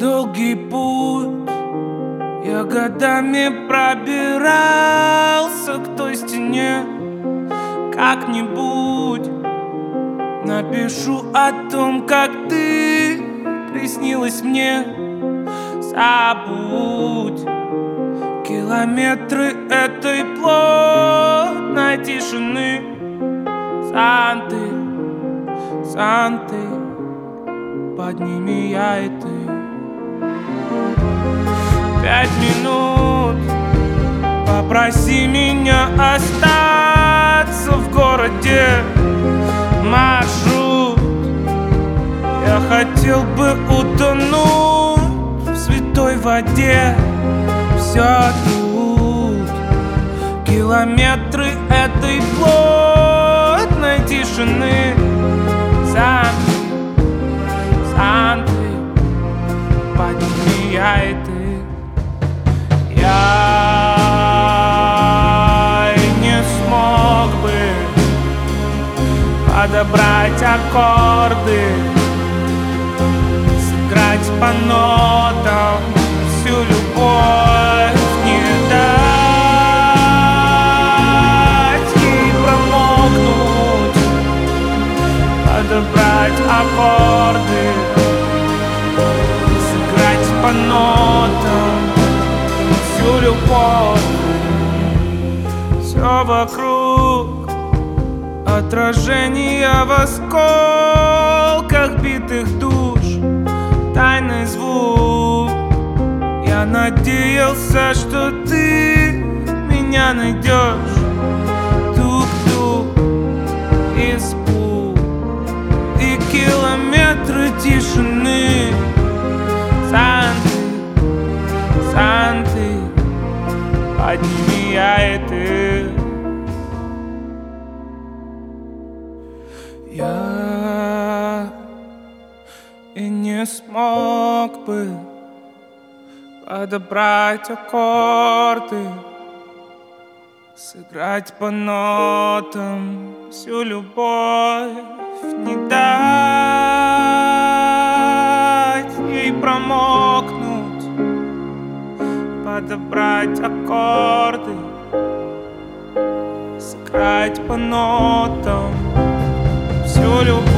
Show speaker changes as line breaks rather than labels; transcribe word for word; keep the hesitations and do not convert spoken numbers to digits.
Долгий путь, я годами пробирался к той стене. Как-нибудь напишу о том, как ты приснилась мне. Забудь километры этой плотной тишины. Санты, Санты, подними я и ты. Пять минут, попроси меня остаться в городе. Маршрут, я хотел бы утонуть в святой воде. Все тут, километры этой плотной тишины. Санты, Санты, подними я и ты. Я и не смог бы подобрать аккорды, сыграть по нотам всю любовь, не дать ей промокнуть, подобрать аккорды, сыграть по нотам всю любовь. Все вокруг отражения в осколках битых душ. Тайный звук. Я надеялся, что ты меня найдешь. Тук-тук, испуг и километры тишины. Санты, Санты, подними я и ты. Я и не смог бы подобрать аккорды, сыграть по нотам всю любовь, не дать ей промокнуть, подобрать аккорды, сыграть по нотам всю любовь.